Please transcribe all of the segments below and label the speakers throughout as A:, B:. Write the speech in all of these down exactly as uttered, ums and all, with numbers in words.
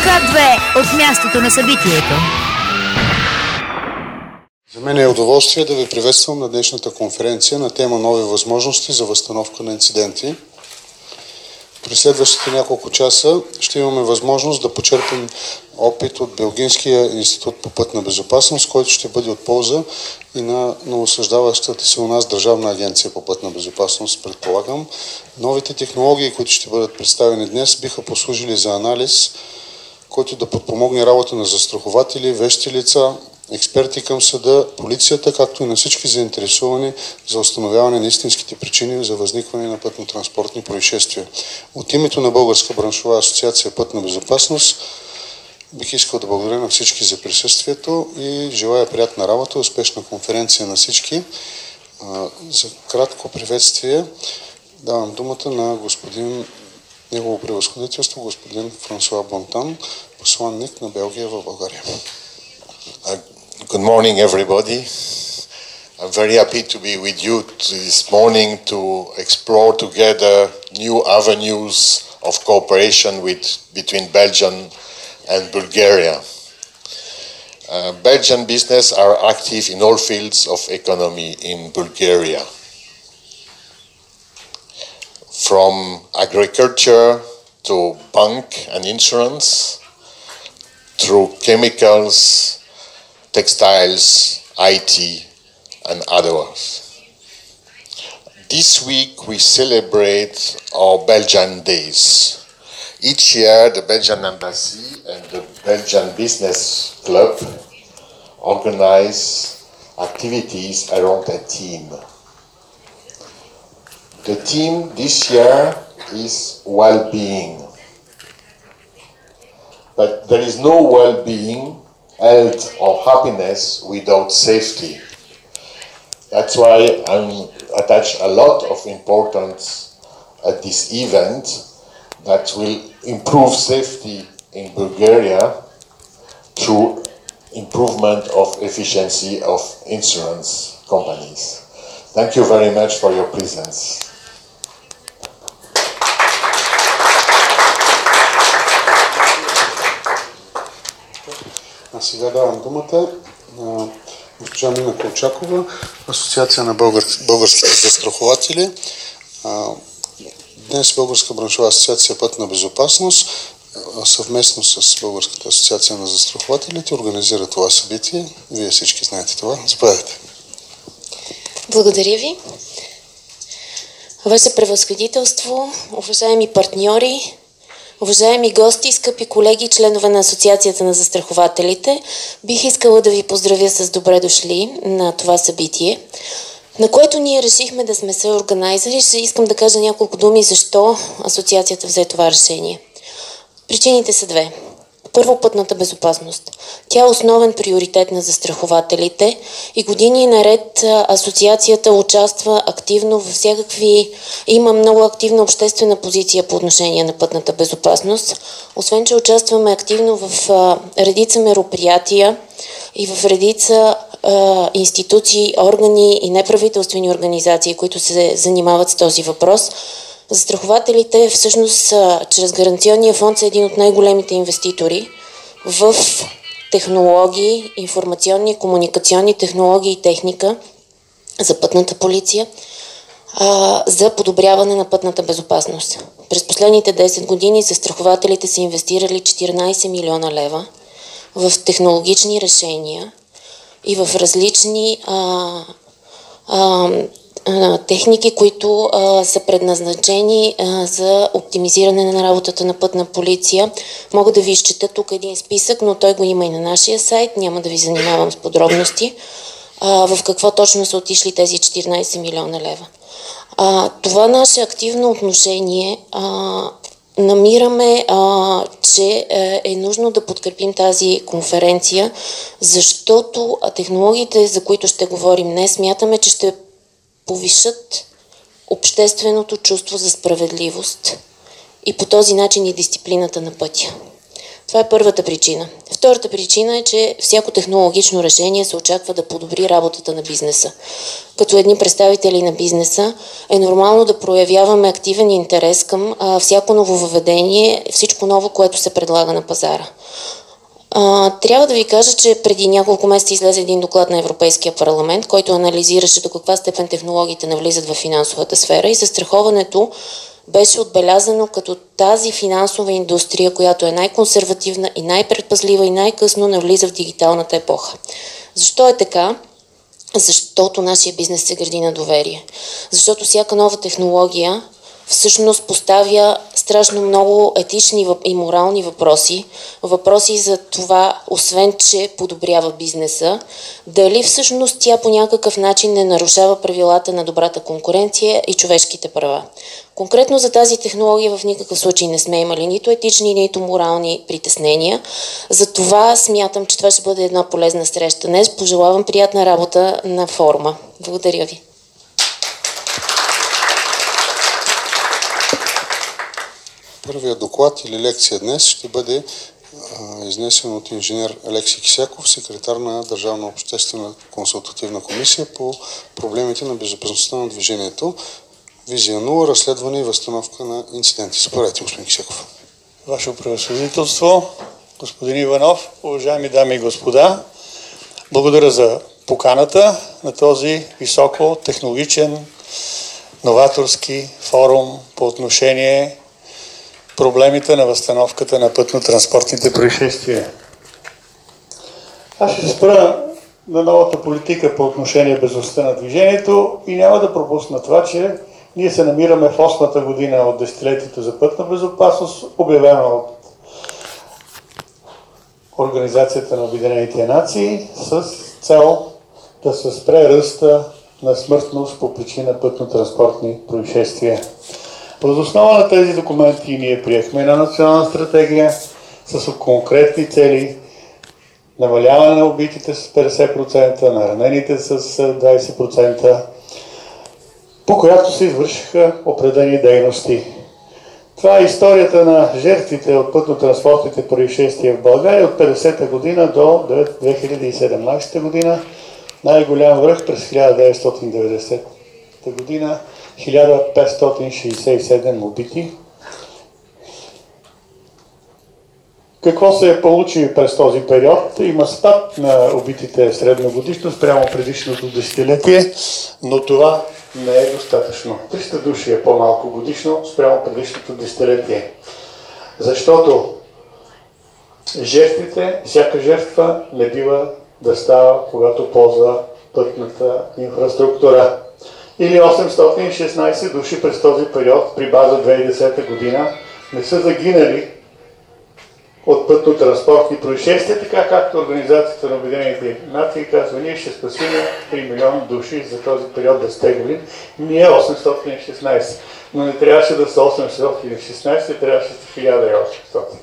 A: К две от мястото на събитието.
B: За мен е удоволствие да ви приветствам на днешната конференция на тема нови възможности за възстановка на инциденти. През следващите няколко часа ще имаме възможност да почерпим опит от Белгийския институт по пътна безопасност, който ще бъде от полза и на новосъздаващата се у нас Държавна агенция по пътна безопасност, предполагам. Новите технологии, които ще бъдат представени днес, биха послужили за анализ, който да подпомогне работа на застрахователи, вещи лица, експерти към съда, полицията, както и на всички заинтересовани за установяване на истинските причини за възникване на пътно-транспортни происшествия. От името на Българска браншова асоциация Пътна безопасност бих искал да благодаря на всички за присъствието и желая приятна работа, успешна конференция на всички. За кратко приветствие давам думата на господин Негово превъзходителство, господин Франсуа Бонтан, посланник на Белгия в България.
C: Uh, good morning, everybody. I'm very happy to be with you this morning to explore together new avenues of cooperation with, between Belgium and Bulgaria. Uh, Belgian business are active in all fields of economy in Bulgaria. From agriculture to bank and insurance, through chemicals, textiles, I T, and others. This week we celebrate our Belgian Days. Each year the Belgian Embassy and the Belgian Business Club organize activities around a theme. The theme this year is well-being. But there is no well-being, health or happiness without safety. That's why I attach a lot of importance at this event that will improve safety in Bulgaria through improvement of efficiency of insurance companies. Thank you very much for your presence.
B: А сега давам думата на госпожа Мина Колчакова, Асоциация на българ... българските застрахователи. Днес Българска браншова асоциация Пътна безопасност съвместно с Българската асоциация на застрахователите организира това събитие. Вие всички знаете това. Заповядайте.
D: Благодаря ви. Ваше превъзходителство, уважаеми партньори, уважаеми гости, скъпи колеги, членове на Асоциацията на застрахователите, бих искала да ви поздравя с добре дошли на това събитие, на което ние решихме да сме съорганайзери. Ще искам да кажа няколко думи защо Асоциацията взе това решение. Причините са две. Първо, пътната безопасност. Тя е основен приоритет на застрахователите и години наред асоциацията участва активно във всякакви... Има много активна обществена позиция по отношение на пътната безопасност. Освен, че участваме активно в редица мероприятия и в редица а, институции, органи и неправителствени организации, които се занимават с този въпрос, застрахователите всъщност чрез гаранционния фонд са един от най-големите инвеститори в технологии, информационни, комуникационни технологии и техника за пътната полиция, а, за подобряване на пътната безопасност. През последните десет години застрахователите са инвестирали четиринайсет милиона лева в технологични решения и в различни а, а, техники, които а, са предназначени а, за оптимизиране на работата на пътна полиция. Мога да ви изчета тук един списък, но той го има и на нашия сайт. Няма да ви занимавам с подробности. А, в какво точно са отишли тези четиринайсет милиона лева. А, това наше активно отношение а, намираме, а, че е нужно да подкрепим тази конференция, защото технологиите, за които ще говорим днес, смятаме, че ще повишат общественото чувство за справедливост и по този начин и дисциплината на пътя. Това е първата причина. Втората причина е, че всяко технологично решение се очаква да подобри работата на бизнеса. Като едни представители на бизнеса е нормално да проявяваме активен интерес към а, всяко нововъведение, всичко ново, което се предлага на пазара. А, трябва да ви кажа, че преди няколко месеца излезе един доклад на Европейския парламент, който анализираше до каква степен технологиите навлизат в финансовата сфера и застраховането беше отбелязано като тази финансова индустрия, която е най-консервативна и най-предпазлива и най-късно навлиза в дигиталната епоха. Защо е така? Защото нашия бизнес се гради на доверие. Защото всяка нова технология всъщност поставя страшно много етични и морални въпроси. Въпроси за това, освен че подобрява бизнеса, дали всъщност тя по някакъв начин не нарушава правилата на добрата конкуренция и човешките права. Конкретно за тази технология в никакъв случай не сме имали нито етични, нито морални притеснения. Затова смятам, че това ще бъде една полезна среща днес. Пожелавам приятна работа на форума. Благодаря ви.
B: Първият доклад или лекция днес ще бъде а, изнесен от инженер Алекси Кисяков, секретар на Държавна обществена консултативна комисия по проблемите на безопасността на движението. Визия нула, разследване и възстановка на инциденти. Заповядайте, господин Кисяков.
E: Ваше превъзходителство, господин Иванов, уважаеми дами и господа, благодаря за поканата на този високо технологичен, новаторски форум по отношение проблемите на възстановката на пътно-транспортните происшествия. Аз ще се спра на новата политика по отношение безопасността на движението и няма да пропусна това, че ние се намираме в осмата година от десетилетието за пътна безопасност, обявена от Организацията на Обединените нации с цел да се спре ръста на смъртност по причина пътно-транспортни происшествия. Въз основа на тези документи ние приехме една национална стратегия с конкретни цели: намаляване на убитите с петдесет процента, на ранените с двадесет процента, по която се извършиха определени дейности. Това е историята на жертвите от пътно-транспортните происшествия в България от петдесета година до две хиляди и седемнадесета година. Най-голям връх през хиляда деветстотин деветдесета година, хиляда петстотин шейсет и седем убити. Какво се е получи през този период? Има спад на убитите средногодишно спрямо предишното десетилетие, но това не е достатъчно. триста души е по-малко годишно спрямо предишното десетилетие. Защото жертвите, всяка жертва не бива да става, когато ползва пътната инфраструктура. Или осемстотин и шестнадесет души през този период при база две хиляди и десета година не са загинали от пътно-транспортни происшествия, така както Организацията на Обединените нации казва: ние ще спасим три милиона души за този период десет години. Ние осемстотин и шестнадесет, но не трябваше да са осемстотин и шестнадесет, трябваше да са хиляда и осемстотин.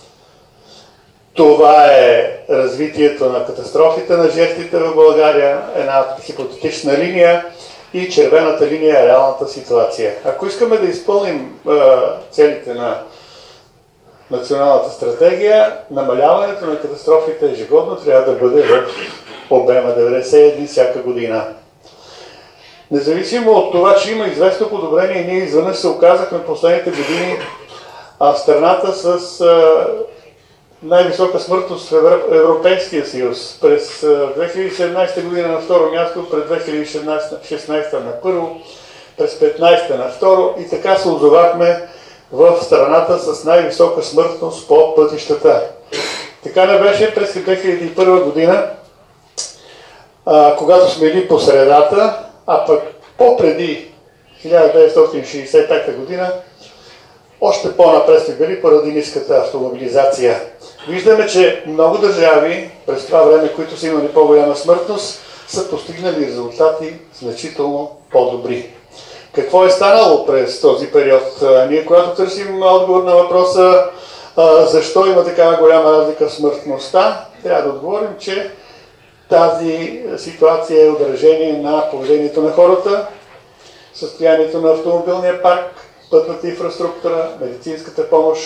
E: Това е развитието на катастрофите на жертвите в България, една хипотетична линия, и червената линия е реалната ситуация. Ако искаме да изпълним е, целите на националната стратегия, намаляването на катастрофите ежегодно трябва да бъде в обема деветдесет и едно всяка година. Независимо от това, че има известно подобрение, ние изведнъж се оказахме в последните години а в страната с а, най-висока смъртност в Европейския съюз. През две хиляди и седемнадесета година на второ място, през две хиляди и шестнадесета на първо, през петнадесета на второ и така се озовахме в страната с най-висока смъртност по пътищата. Така не беше през две хиляди и първа година, а, когато сме били по средата, а пък по-преди хиляда деветстотин шейсет и пета година още по-напред сме били поради ниската автомобилизация. Виждаме, че много държави през това време, които са имали по-голяма смъртност, са постигнали резултати значително по-добри. Какво е станало през този период? Ние, когато търсим отговор на въпроса защо има такава голяма разлика в смъртността, трябва да отговорим, че тази ситуация е отражение на поведението на хората, състоянието на автомобилния парк, пътната инфраструктура, медицинската помощ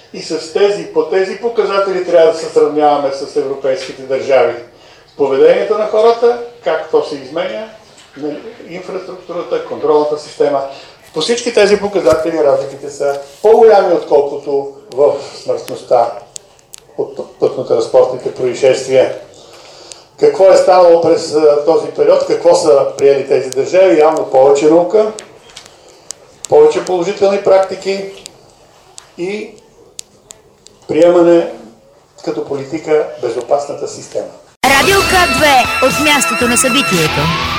E: И с тези, по тези показатели трябва да се сравняваме с европейските държави. Поведението на хората, как то се изменя, инфраструктурата, контролната система. По всички тези показатели разликите са по-голями, отколкото в смъртността от пътно-транспортните происшествия. Какво е станало през този период? Какво са приели тези държави? Явно повече наука, повече положителни практики и приемане като политика безопасната система.
A: Радио К две от мястото на събитието.